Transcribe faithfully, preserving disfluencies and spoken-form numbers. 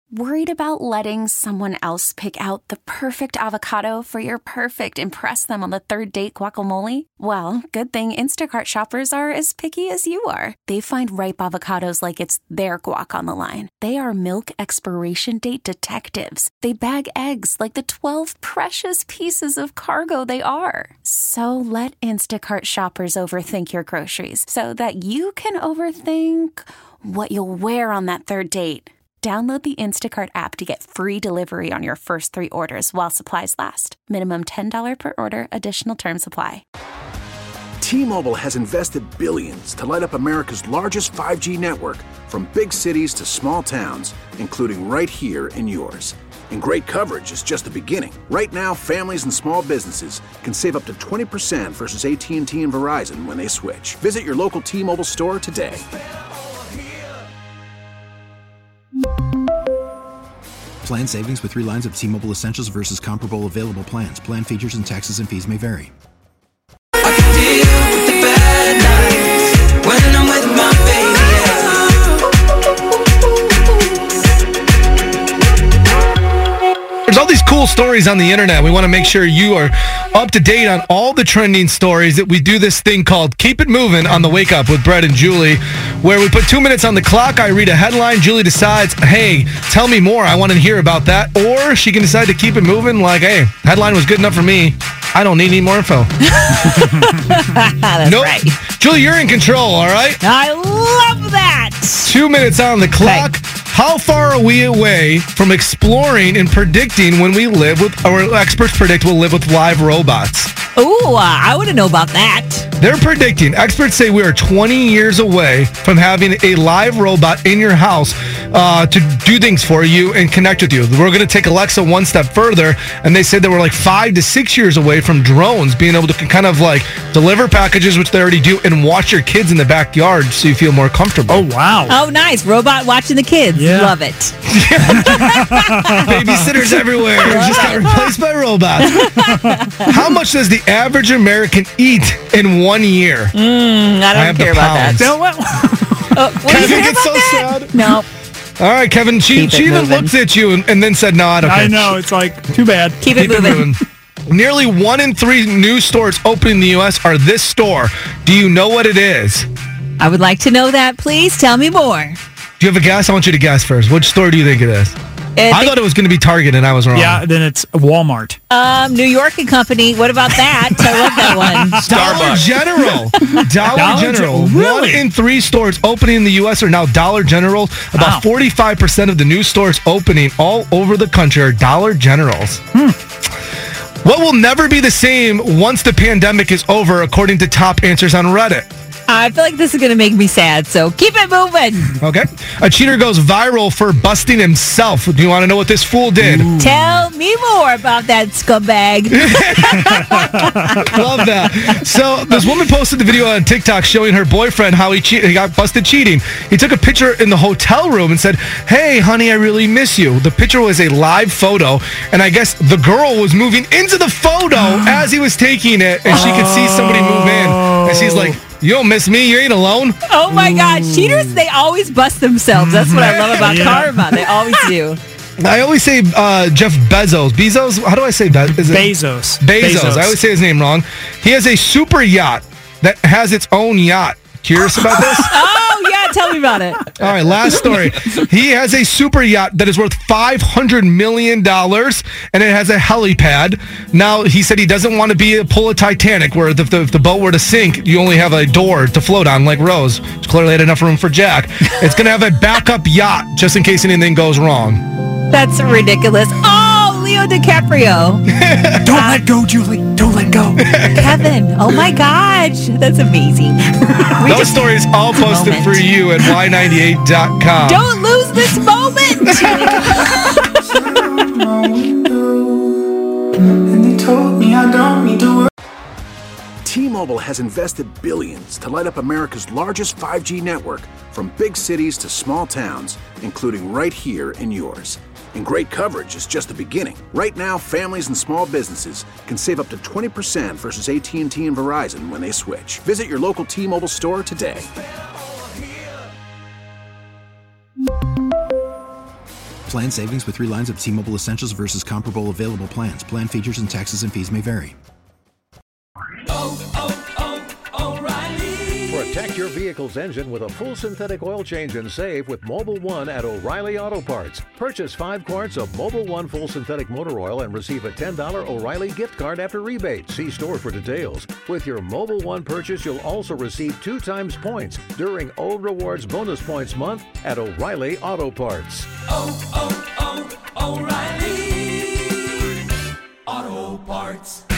Worried about letting someone else pick out the perfect avocado for your perfect impress them on the third date guacamole? Well, good thing Instacart shoppers are as picky as you are. They find ripe avocados like it's their guac on the line. They are milk expiration date detectives. They bag eggs like the twelve precious pieces of cargo they are. So let Instacart shoppers overthink your groceries so that you can overthink what you'll wear on that third date. Download the Instacart app to get free delivery on your first three orders while supplies last. Minimum ten dollars per order. Additional terms apply. T-Mobile has invested billions to light up America's largest five G network, from big cities to small towns, including right here in yours. And great coverage is just the beginning. Right now, families and small businesses can save up to twenty percent versus A T and T and Verizon when they switch. Visit your local T-Mobile store today. Plan savings with three lines of T-Mobile Essentials versus comparable available plans. Plan features and taxes and fees may vary. I can deal with the bad nights when I'm with my baby. There's all these cool stories on the internet. We want to make sure you are up to date on all the trending stories. That we do this thing called Keep It Moving on the Wake Up with Brett and Julie, where we put two minutes on the clock. I read a headline. Julie decides, hey, tell me more. I want to hear about that. Or she can decide to keep it moving like, hey, headline was good enough for me. I don't need any more info. That's nope. right. Julie, you're in control, all right? I love that. Two minutes on the clock. Okay. How far are we away from exploring and predicting when we live with, or experts predict we'll live with live robots? Ooh, uh, I want to know about that. They're predicting, experts say we are twenty years away from having a live robot in your house uh, to do things for you and connect with you. We're going to take Alexa one step further, and they said that we're like five to six years away from drones being able to kind of like deliver packages, which they already do, and watch your kids in the backyard so you feel more comfortable. Oh, wow. Oh, nice. Robot watching the kids. Yeah. Love it. Babysitters everywhere. Just got replaced by robots. How much does the average American eat in one year? Mm, I don't I care about that. No, what? uh, Kevin gets so that? sad. No. All right, Kevin. She, she even looked at you and, and then said, no, I don't care. I know. It's like, too bad. Keep, Keep it, moving. it moving. Nearly one in three new stores opening in the U S are this store. Do you know what it is? I would like to know that. Please tell me more. Do you have a guess? I want you to guess first. Which store do you think it is? I, I thought it was going to be Target, and I was wrong. Yeah, then it's Walmart. Um, New York and Company. What about that? I love that one. Dollar General. Dollar, Dollar General. Gen- really? One in three stores opening in the U S are now Dollar General. About wow. forty-five percent of the new stores opening all over the country are Dollar Generals. Hmm. What will never be the same once the pandemic is over, according to top answers on Reddit? I feel like this is going to make me sad, so keep it moving. Okay. A cheater goes viral for busting himself. Do you want to know what this fool did? Ooh. Tell me more about that scumbag. Love that. So this woman posted the video on TikTok showing her boyfriend how he, che- he got busted cheating. He took a picture in the hotel room and said, hey, honey, I really miss you. The picture was a live photo, and I guess the girl was moving into the photo as he was taking it, and she could see somebody move in. And she's like, you don't miss me. You ain't alone. Oh, my God. Cheaters, they always bust themselves. That's what I love about yeah. karma. They always do. I always say uh, Jeff Bezos. Bezos? How do I say Be- is it? Bezos. Bezos. Bezos. I always say his name wrong. He has a super yacht that has its own yacht. Curious about this? Oh, yeah. Tell me about it. All right, last story. He has a super yacht that is worth five hundred million dollars, and it has a helipad. Now, he said he doesn't want to be a pull a Titanic, where if the, if the boat were to sink, you only have a door to float on, like Rose. Which clearly had enough room for Jack. It's going to have a backup yacht, just in case anything goes wrong. That's ridiculous. Oh, Leo DiCaprio. Don't uh, let go, Julie. Don't let go. Kevin. Oh, my gosh. That's amazing. Those just, stories all posted for you at Y ninety-eight dot com. Don't lose this moment. And they told me I don't need to work. T-Mobile has invested billions to light up America's largest five G network, from big cities to small towns, including right here in yours. And great coverage is just the beginning. Right now, families and small businesses can save up to twenty percent versus A T and T and Verizon when they switch. Visit your local T-Mobile store today. Plan savings with three lines of T-Mobile Essentials versus comparable available plans. Plan features and taxes and fees may vary. Oh, oh, oh, O'Reilly. Protect your vehicle's engine with a full synthetic oil change and save with Mobil one at O'Reilly Auto Parts. Purchase five quarts of Mobil one full synthetic motor oil and receive a ten dollars O'Reilly gift card after rebate. See store for details. With your Mobil one purchase, you'll also receive two times points during O Rewards Bonus Points Month at O'Reilly Auto Parts. Oh, oh, oh, O'Reilly Auto Parts.